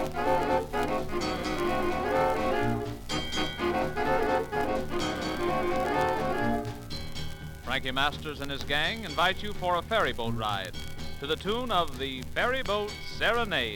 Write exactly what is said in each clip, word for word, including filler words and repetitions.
Frankie Masters and his gang invite you for a ferry boat ride to the tune of the Ferry Boat Serenade.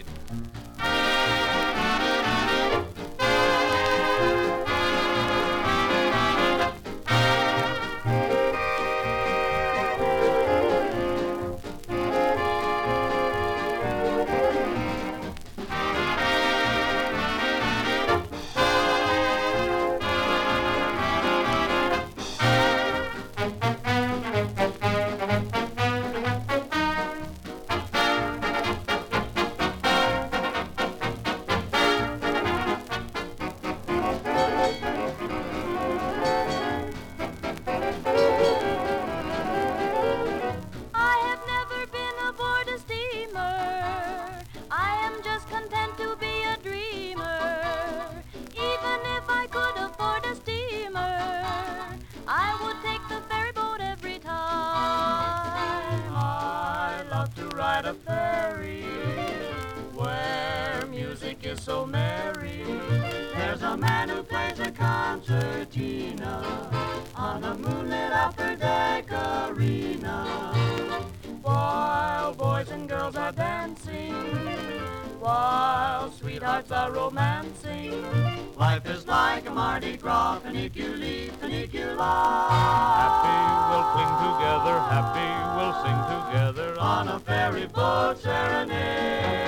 A ferry where music is so merry. There's a man who plays a concertina on a moonlit upper deck arena, while boys and girls are dancing, while sweethearts are romancing. Life is like a Mardi Gras, funiculi, funicula. Happy we'll cling together, happy we'll sing together on a ferry boat serenade.